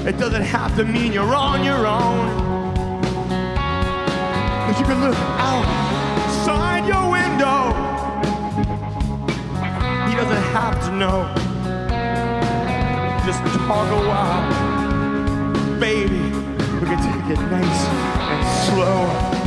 It doesn't have to mean you're on your own. 'Cause you can look outside your window. He doesn't have to know. Just talk a while. Baby, we can take it nice and slow.